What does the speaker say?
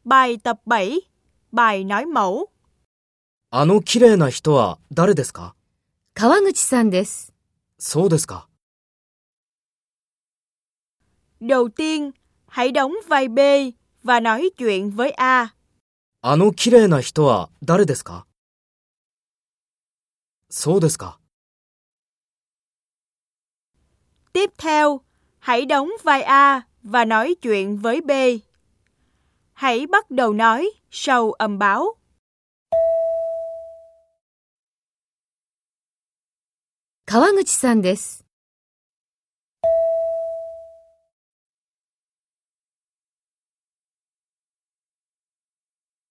Bài tập 7, bài nói mẫu. あの綺麗な人は誰ですか？ 川口さんです。 そうですか。 Đầu tiên, hãy đóng vai B và nói chuyện với A. あの綺麗な人は誰ですか？そうですか。 Tiếp theo, hãy đóng vai A và nói chuyện với B. Hãy bắt đầu nói sau âm báo. 川口さんです。